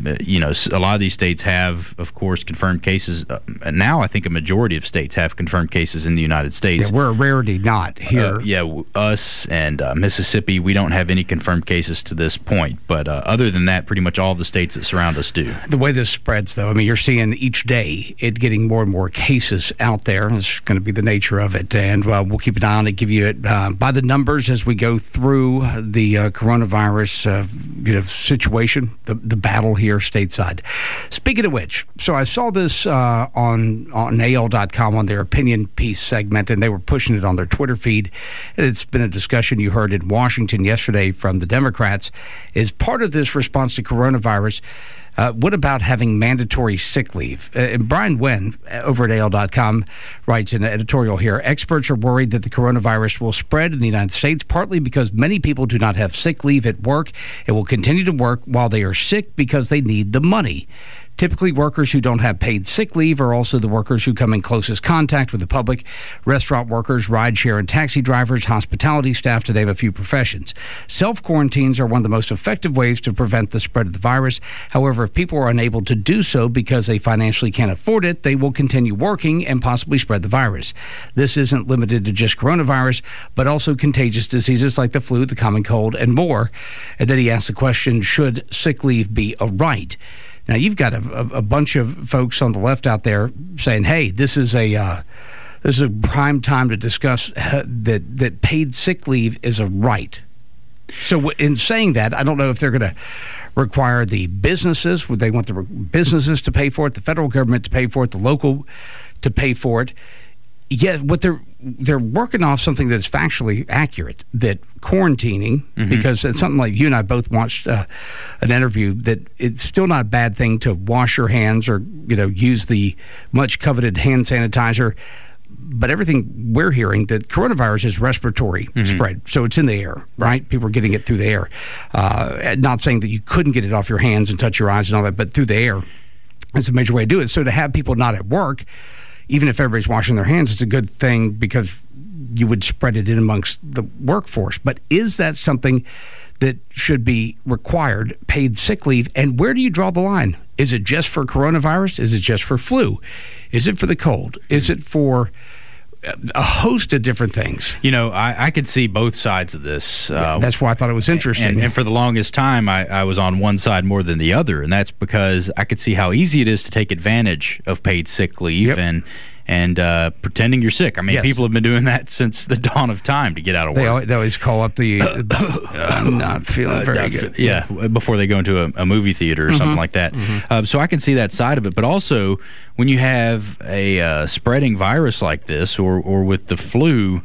a lot of these states have, of course, confirmed cases. Now I think a majority of states have confirmed cases in the United States. Yeah, we're a rarity not here. Us and Mississippi, we don't have any confirmed cases to this point. But other than that, pretty much all the states that surround us do. The way this spreads, though, I mean, you're seeing each day it getting more and more cases out there. It's going to be the nature of it. And we'll keep an eye on it, give you it by the numbers as we go through the coronavirus situation, the battle here stateside. Speaking of which, so I saw this on AL.com on their opinion piece segment, and they were pushing it on their Twitter feed. It's been a discussion you heard in Washington yesterday from the Democrats. Is part of this response to coronavirus, what about having mandatory sick leave? Brian Wen over at AL.com writes in an editorial here, experts are worried that the coronavirus will spread in the United States, partly because many people do not have sick leave at work. It will continue to work while they are sick because they need the money. Typically, workers who don't have paid sick leave are also the workers who come in closest contact with the public. Restaurant workers, rideshare and taxi drivers, hospitality staff, to name a few professions. Self-quarantines are one of the most effective ways to prevent the spread of the virus. However, if people are unable to do so because they financially can't afford it, they will continue working and possibly spread the virus. This isn't limited to just coronavirus, but also contagious diseases like the flu, the common cold, and more. And then he asked the question, should sick leave be a right? Now, you've got a bunch of folks on the left out there saying, hey, this is a prime time to discuss that paid sick leave is a right. So in saying that, I don't know if they're going to require the businesses, would they want the businesses to pay for it, the federal government to pay for it, the local to pay for it. Yet what they're working off something that's factually accurate, that quarantining, because it's something like you and I both watched an interview, that it's still not a bad thing to wash your hands or, use the much coveted hand sanitizer. But everything we're hearing, that coronavirus is respiratory spread, so it's in the air, right? People are getting it through the air. Not saying that you couldn't get it off your hands and touch your eyes and all that, but through the air. That's a major way to do it. So to have people not at work, even if everybody's washing their hands, it's a good thing because you would spread it in amongst the workforce. But is that something that should be required, paid sick leave? And where do you draw the line? Is it just for coronavirus? Is it just for flu? Is it for the cold? Is it for a host of different things? I could see both sides of this. That's why I thought it was interesting. And for the longest time, I was on one side more than the other, and that's because I could see how easy it is to take advantage of paid sick leave and pretending you're sick. I mean, people have been doing that since the dawn of time to get out of work. They always call up the I'm not feeling very good. Before they go into a movie theater or something like that. So I can see that side of it. But also, when you have a spreading virus like this or with the flu,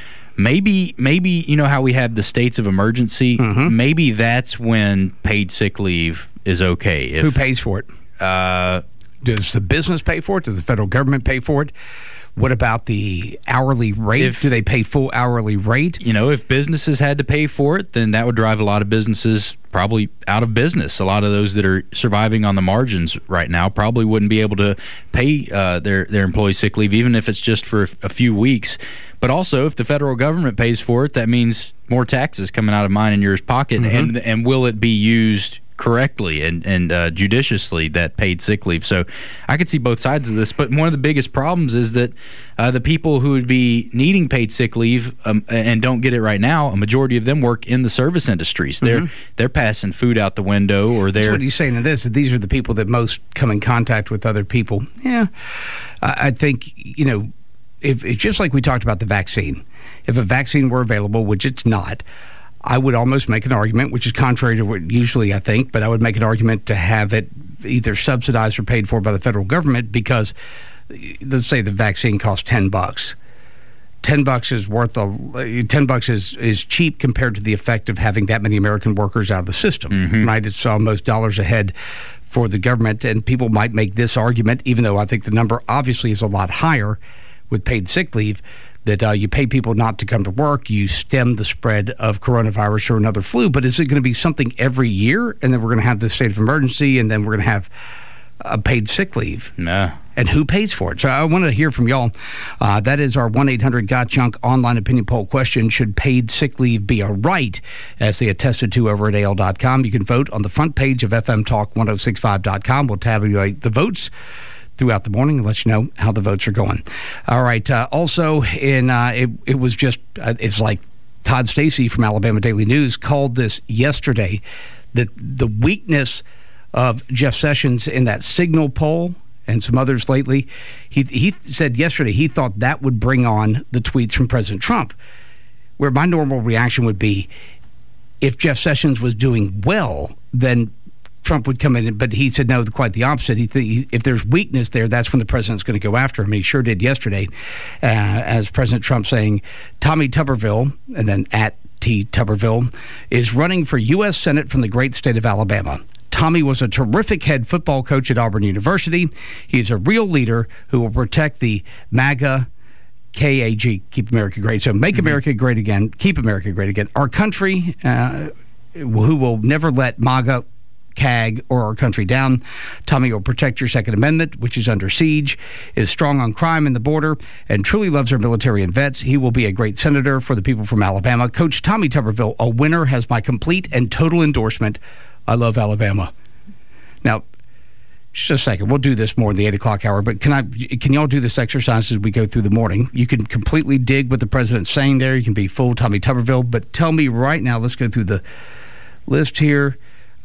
maybe you know how we have the states of emergency? Maybe that's when paid sick leave is okay. Who pays for it? Does the business pay for it? Does the federal government pay for it? What about the hourly rate? Do they pay full hourly rate? If businesses had to pay for it, then that would drive a lot of businesses probably out of business. A lot of those that are surviving on the margins right now probably wouldn't be able to pay their employees sick leave, even if it's just for a few weeks. But also, if the federal government pays for it, that means more taxes coming out of mine and yours pocket. And will it be used correctly and judiciously, that paid sick leave? So I could see both sides of this, but one of the biggest problems is that the people who would be needing paid sick leave and don't get it right now, a majority of them work in the service industries. They're passing food out the window, or they're... So what are you saying to this? That these are the people that most come in contact with other people? Yeah. I think, if just like we talked about the vaccine, if a vaccine were available, which it's not, I would almost make an argument, which is contrary to what usually I think, but I would make an argument to have it either subsidized or paid for by the federal government, because let's say the vaccine costs $10. $10 is worth $10 is cheap compared to the effect of having that many American workers out of the system, right? It's almost dollars ahead for the government, and people might make this argument, even though I think the number obviously is a lot higher with paid sick leave, that you pay people not to come to work, you stem the spread of coronavirus or another flu. But is it going to be something every year, and then we're going to have this state of emergency, and then we're going to have a paid sick leave? No. And who pays for it? So I want to hear from y'all. That is our 1-800-GOT-JUNK online opinion poll question. Should paid sick leave be a right, as they attested to over at AL.com? You can vote on the front page of FMTalk1065.com. We'll tabulate the votes throughout the morning and let you know how the votes are going. All right. Also, it was just, it's like Todd Stacey from Alabama Daily News called this yesterday, that the weakness of Jeff Sessions in that Signal poll and some others lately. He said yesterday he thought that would bring on the tweets from President Trump, where my normal reaction would be, if Jeff Sessions was doing well, then Trump would come in, but he said no, quite the opposite. If there's weakness there, that's when the president's going to go after him. He sure did yesterday, as President Trump saying, Tommy Tuberville, and then at T. Tuberville, is running for U.S. Senate from the great state of Alabama. Tommy was a terrific head football coach at Auburn University. He's a real leader who will protect the MAGA, KAG, Keep America Great. So make America great again, keep America great again. Our country, who will never let MAGA, CAG, or Our Country Down. Tommy will protect your Second Amendment, which is under siege, is strong on crime and the border, and truly loves our military and vets. He will be a great senator for the people from Alabama. Coach Tommy Tuberville, a winner, has my complete and total endorsement. I love Alabama. Now, just a second. We'll do this more in the 8 o'clock hour, but can y'all do this exercise as we go through the morning? You can completely dig what the president's saying there. You can be full Tommy Tuberville, but tell me right now, let's go through the list here.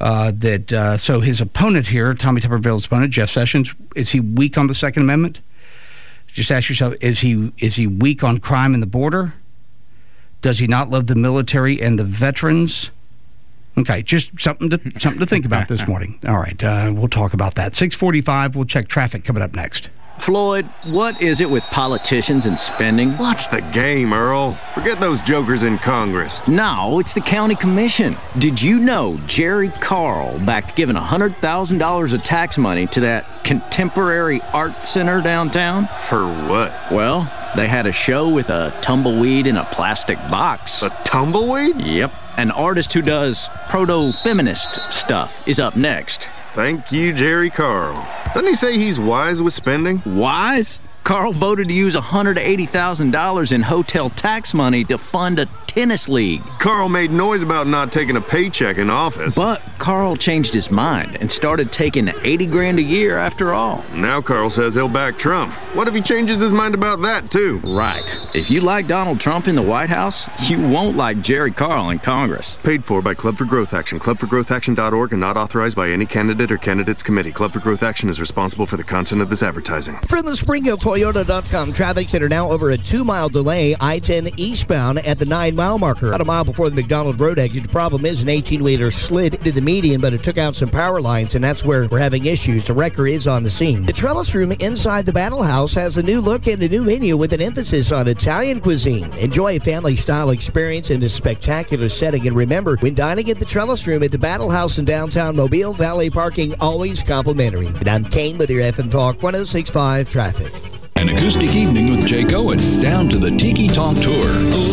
So his opponent here, Tommy Tuberville's opponent, Jeff Sessions, is he weak on the Second Amendment? Just ask yourself, is he weak on crime and the border? Does he not love the military and the veterans? Okay, just something to think about this morning. All right, we'll talk about that. 6:45, we'll check traffic coming up next. Floyd, what is it with politicians and spending? Watch the game, Earl. Forget those jokers in Congress. No, it's the county commission. Did you know Jerry Carl backed giving $100,000 of tax money to that contemporary art center downtown? For what? Well, they had a show with a tumbleweed in a plastic box. A tumbleweed? Yep. An artist who does proto-feminist stuff is up next. Thank you, Jerry Carl. Doesn't he say he's wise with spending? Wise? Carl voted to use $180,000 in hotel tax money to fund a tennis league. Carl made noise about not taking a paycheck in office. But Carl changed his mind and started taking $80,000 a year after all. Now Carl says he'll back Trump. What if he changes his mind about that, too? Right. If you like Donald Trump in the White House, you won't like Jerry Carl in Congress. Paid for by Club for Growth Action, clubforgrowthaction.org, and not authorized by any candidate or candidates committee. Club for Growth Action is responsible for the content of this advertising. From the SpringHillToyota.com traffic center, now over a 2-mile delay, I-10 eastbound at the 9-mile marker. About a mile before the McDonald Road exit. The problem is an 18-wheeler slid into the median, but it took out some power lines, and that's where we're having issues. The wrecker is on the scene. The Trellis Room inside the Battle House has a new look and a new menu with an emphasis on Italian cuisine. Enjoy a family-style experience in a spectacular setting, and remember, when dining at the Trellis Room at the Battle House in downtown Mobile, valet parking always complimentary. And I'm Kane with your FM Talk 106.5 traffic. An acoustic evening with Jay Cohen, down to the Tiki Talk Tour.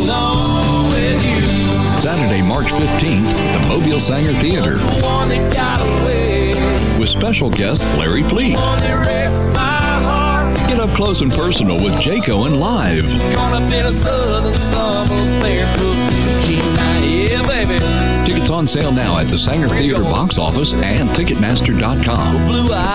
Saturday, March 15th at the Mobile Sanger Theater. With special guest Larry Fleet. Get up close and personal with Jay Cohen live. Tickets on sale now at the Sanger Theater box office and Ticketmaster.com.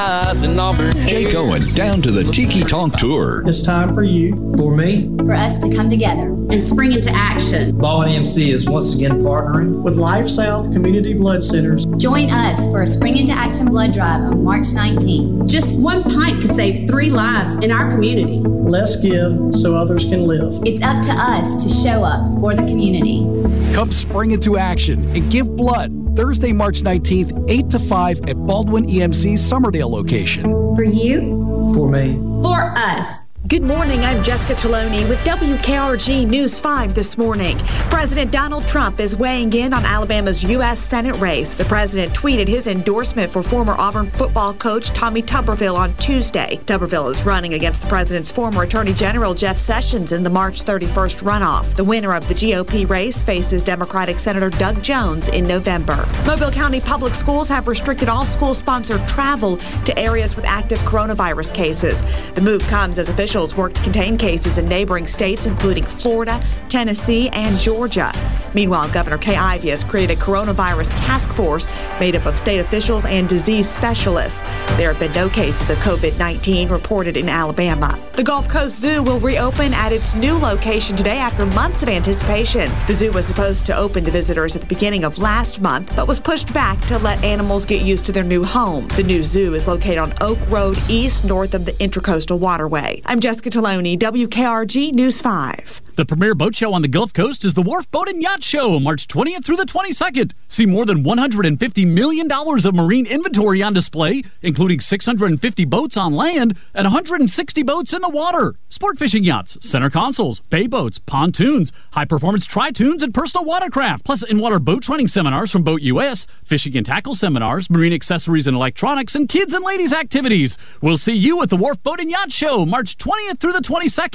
Jay Cohen, down to the Tiki Talk Tour. It's time for you, for me, for us to come together and spring into action. Baldwin EMC is once again partnering with Life South Community Blood Centers. Join us for a Spring into Action blood drive on March 19th. Just one pint could save 3 lives in our community. Let's give so others can live. It's up to us to show up for the community. Come spring into action and give blood. Thursday, March 19th, 8 to 5 at Baldwin EMC's Summerdale location. For you. For me. For us. Good morning, I'm Jessica Taloni with WKRG News 5 this morning. President Donald Trump is weighing in on Alabama's U.S. Senate race. The president tweeted his endorsement for former Auburn football coach Tommy Tuberville on Tuesday. Tuberville is running against the president's former Attorney General Jeff Sessions in the March 31st runoff. The winner of the GOP race faces Democratic Senator Doug Jones in November. Mobile County Public Schools have restricted all school-sponsored travel to areas with active coronavirus cases. The move comes as officials work to contain cases in neighboring states, including Florida, Tennessee, and Georgia. Meanwhile, Governor Kay Ivey has created a coronavirus task force made up of state officials and disease specialists. There have been no cases of COVID-19 reported in Alabama. The Gulf Coast Zoo will reopen at its new location today after months of anticipation. The zoo was supposed to open to visitors at the beginning of last month, but was pushed back to let animals get used to their new home. The new zoo is located on Oak Road East, north of the Intracoastal Waterway. I'm Jessica Taloni, WKRG News 5. The premier boat show on the Gulf Coast is the Wharf Boat and Yacht Show, March 20th through the 22nd. See more than $150 million of marine inventory on display, including 650 boats on land and 160 boats in the water. Sport fishing yachts, center consoles, bay boats, pontoons, high-performance tri-toons, and personal watercraft, plus in-water boat training seminars from Boat US, fishing and tackle seminars, marine accessories and electronics, and kids and ladies activities. We'll see you at the Wharf Boat and Yacht Show, March 20th through the 22nd.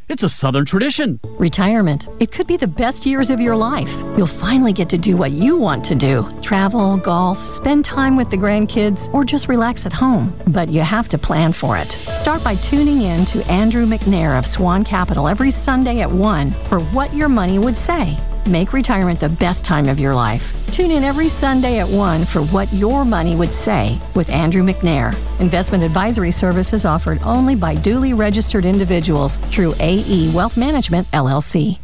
It's a Southern tradition. Retirement. It could be the best years of your life. You'll finally get to do what you want to do. Travel, golf, spend time with the grandkids, or just relax at home. But you have to plan for it. Start by tuning in to Andrew McNair of Swan Capital every Sunday at 1 for What Your Money Would Say. Make retirement the best time of your life. Tune in every Sunday at 1 for What Your Money Would Say with Andrew McNair. Investment advisory services offered only by duly registered individuals through AE Wealth Management, LLC.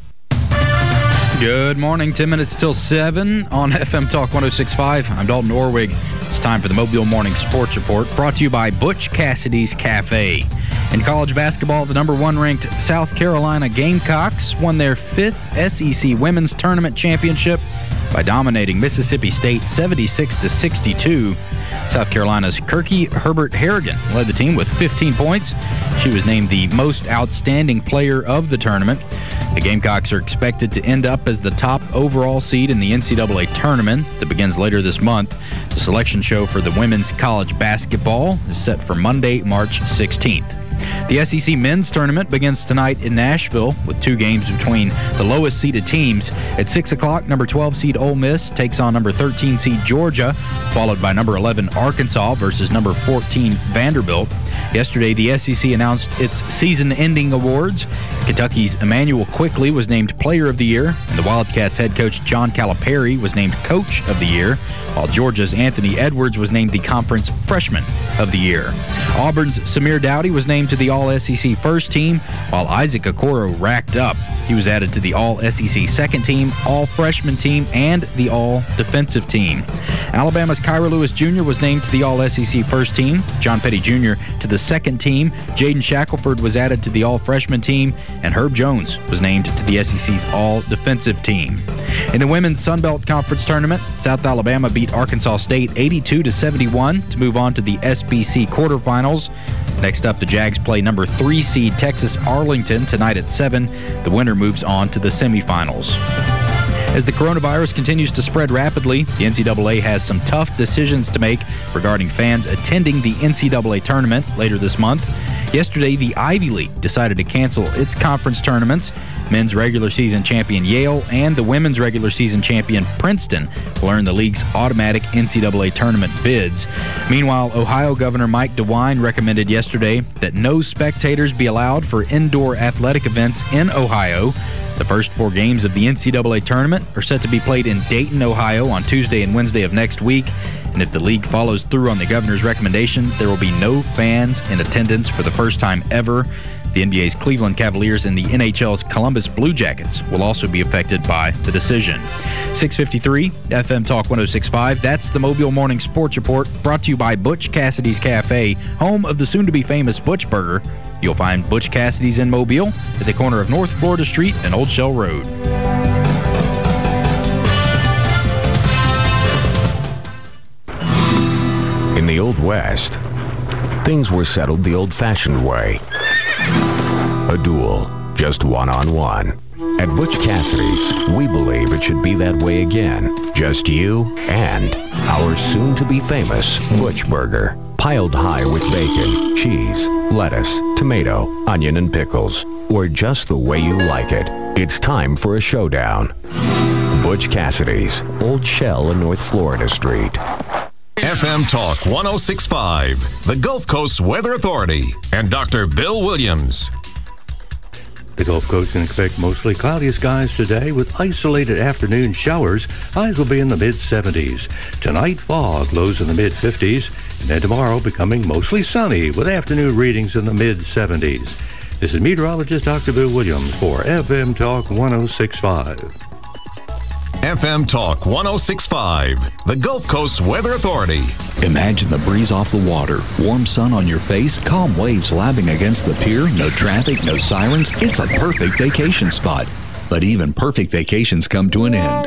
Good morning, 10 minutes till 7 on FM Talk 106.5. I'm Dalton Orwig. It's time for the Mobile Morning Sports Report, brought to you by Butch Cassidy's Cafe. In college basketball, the number 1 ranked South Carolina Gamecocks won their 5th SEC Women's Tournament Championship by dominating Mississippi State 76-62. South Carolina's Kirky Herbert Harrigan led the team with 15 points. She was named the most outstanding player of the tournament. The Gamecocks are expected to end up as the top overall seed in the NCAA tournament that begins later this month. The selection show for the women's college basketball is set for Monday, March 16th. The SEC men's tournament begins tonight in Nashville with 2 games between the lowest seeded teams. At 6 o'clock, number 12 seed Ole Miss takes on number 13 seed Georgia, followed by number 11 Arkansas versus number 14 Vanderbilt. Yesterday, the SEC announced its season-ending awards. Kentucky's Emmanuel Quickley was named Player of the Year, and the Wildcats head coach John Calipari was named Coach of the Year, while Georgia's Anthony Edwards was named the Conference Freshman of the Year. Auburn's Samir Dowdy was named to the All-SEC First Team, while Isaac Okoro racked up. He was added to the All-SEC Second Team, All-Freshman Team, and the All-Defensive Team. Alabama's Kyra Lewis Jr. was named to the All-SEC First Team, John Petty Jr. to the Second Team, Jaden Shackelford was added to the All-Freshman Team, and Herb Jones was named to the SEC's All-Defensive Team. In the Women's Sun Belt Conference Tournament, South Alabama beat Arkansas State 82-71 to move on to the SBC quarterfinals. Next up, the Jags play number 3 seed Texas Arlington tonight at 7. The winner moves on to the semifinals. As the coronavirus continues to spread rapidly, the NCAA has some tough decisions to make regarding fans attending the NCAA tournament later this month. Yesterday, the Ivy League decided to cancel its conference tournaments. Men's regular season champion Yale and the women's regular season champion Princeton will earn the league's automatic NCAA tournament bids. Meanwhile, Ohio Governor Mike DeWine recommended yesterday that no spectators be allowed for indoor athletic events in Ohio. The first 4 games of the NCAA tournament are set to be played in Dayton, Ohio on Tuesday and Wednesday of next week. And if the league follows through on the governor's recommendation, there will be no fans in attendance for the first time ever. The NBA's Cleveland Cavaliers and the NHL's Columbus Blue Jackets will also be affected by the decision. 6:53, FM Talk 106.5. That's the Mobile Morning Sports Report, brought to you by Butch Cassidy's Cafe, home of the soon-to-be-famous Butch Burger. You'll find Butch Cassidy's in Mobile at the corner of North Florida Street and Old Shell Road. In the Old West, things were settled the old-fashioned way. A duel, just one-on-one. At Butch Cassidy's, we believe it should be that way again. Just you and our soon-to-be-famous Butch Burger. Piled high with bacon, cheese, lettuce, tomato, onion, and pickles. Or just the way you like it. It's time for a showdown. Butch Cassidy's, Old Shell and North Florida Street. FM Talk 106.5, the Gulf Coast Weather Authority, and Dr. Bill Williams. The Gulf Coast can expect mostly cloudy skies today with isolated afternoon showers. Highs will be in the mid-70s. Tonight, fog, lows in the mid-50s. And then tomorrow, becoming mostly sunny with afternoon readings in the mid-70s. This is meteorologist Dr. Bill Williams for FM Talk 106.5. FM Talk 106.5, the Gulf Coast Weather Authority. Imagine the breeze off the water, warm sun on your face, calm waves lapping against the pier, no traffic, no sirens. It's a perfect vacation spot. But even perfect vacations come to an end.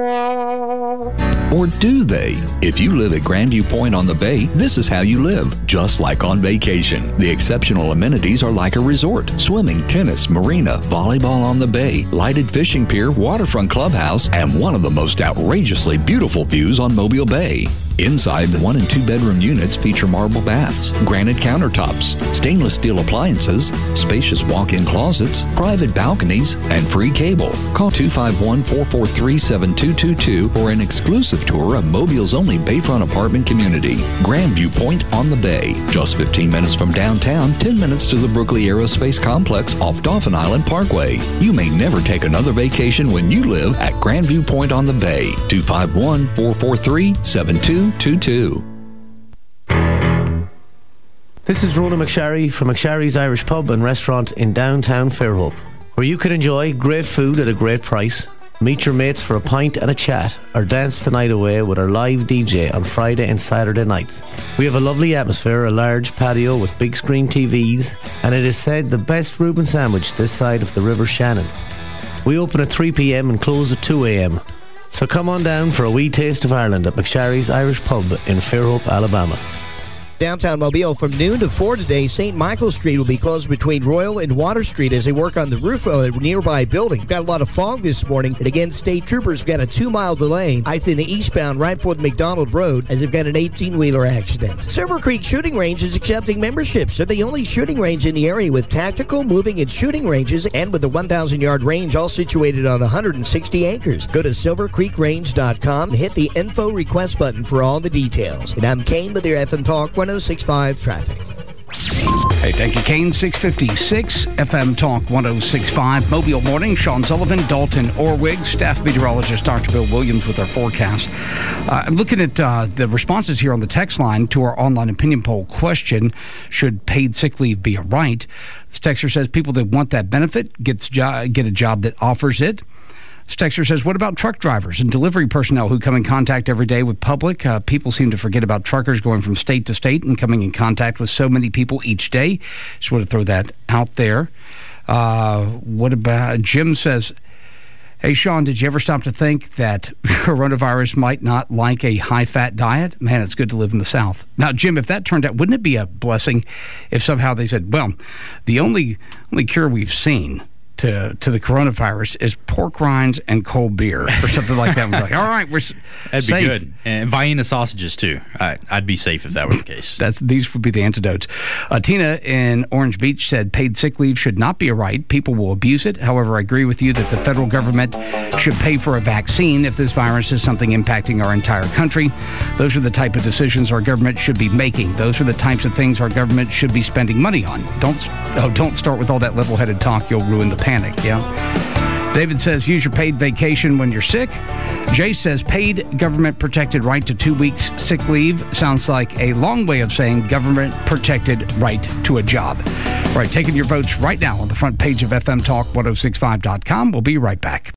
Or do they? If you live at Grandview Point on the Bay, this is how you live, just like on vacation. The exceptional amenities are like a resort. Swimming, tennis, marina, volleyball on the bay, lighted fishing pier, waterfront clubhouse, and one of the most outrageously beautiful views on Mobile Bay. Inside, the 1 and 2 bedroom units feature marble baths, granite countertops, stainless steel appliances, spacious walk-in closets, private balconies, and free cable. Call 251-443-7222 for an exclusive tour of Mobile's only Bayfront apartment community, Grandview Point on the Bay. Just 15 minutes from downtown, 10 minutes to the Brookley Aerospace Complex off Dauphin Island Parkway. You may never take another vacation when you live at Grandview Point on the Bay. 251-443-7222. This is Rona McSharry from McSharry's Irish Pub and Restaurant in downtown Fairhope, where you can enjoy great food at a great price, meet your mates for a pint and a chat, or dance the night away with our live DJ on Friday and Saturday nights. We have a lovely atmosphere, a large patio with big screen TVs, and it is said the best Reuben sandwich this side of the River Shannon. We open at 3 p.m. and close at 2 a.m. So come on down for a wee taste of Ireland at McSharry's Irish Pub in Fairhope, Alabama. Downtown Mobile from noon to 4 today. St. Michael Street will be closed between Royal and Water Street as they work on the roof of a nearby building. Got a lot of fog this morning, and again, state troopers got a 2-mile delay. I-10 eastbound right for the McDonald Road as they've got an 18-wheeler accident. Silver Creek Shooting Range is accepting memberships. They're the only shooting range in the area with tactical, moving, and shooting ranges, and with a 1,000-yard range all situated on 160 acres. Go to silvercreekrange.com and hit the info request button for all the details. And I'm Kane with your FM Talk 106.5 traffic. Hey, thank you, Kane. 656 FM Talk 106.5. Mobile Morning. Sean Sullivan, Dalton Orwig, staff meteorologist Dr. Bill Williams with our forecast. I'm looking at the responses here on the text line to our online opinion poll question: should paid sick leave be a right? This texter says people that want that benefit get a job that offers it. This texter says, what about truck drivers and delivery personnel who come in contact every day with public? People seem to forget about truckers going from state to state and coming in contact with so many people each day. Just want to throw that out there. What about, Jim says, hey, Sean, did you ever stop to think that coronavirus might not like a high-fat diet? Man, it's good to live in the South. Now, Jim, if that turned out, wouldn't it be a blessing if somehow they said, well, the only cure we've seen to the coronavirus is pork rinds and cold beer or something like that. We're like, all right, we're That'd safe. be good. And Vienna sausages, too. I'd be safe if that were the case. These would be the antidotes. Tina in Orange Beach said paid sick leave should not be a right. People will abuse it. However, I agree with you that the federal government should pay for a vaccine if this virus is something impacting our entire country. Those are the type of decisions our government should be making. Those are the types of things our government should be spending money on. Don't start with all that level-headed talk. You'll ruin the panic. Yeah. David says use your paid vacation when you're sick. Jay says paid government protected right to 2 weeks sick leave sounds like a long way of saying government protected right to a job. All right, taking your votes right now on the front page of FMTalk1065.com. We'll be right back.